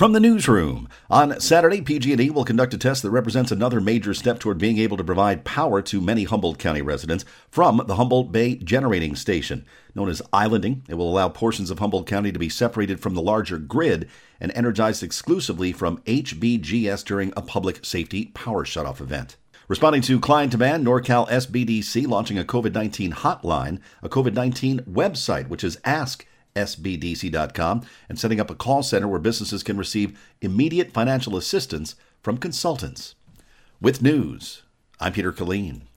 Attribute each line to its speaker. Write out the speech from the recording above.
Speaker 1: From the newsroom, on Saturday, PG&E will conduct a test that represents another major step toward being able to provide power to many Humboldt County residents from the Humboldt Bay Generating Station. Known as islanding, it will allow portions of Humboldt County to be separated from the larger grid and energized exclusively from HBGS during a public safety power shutoff event. Responding to client demand, NorCal SBDC launching a COVID-19 hotline, a COVID-19 website, which is AskSBDC.com, and setting up a call center where businesses can receive immediate financial assistance from consultants. With news, I'm Peter Killeen.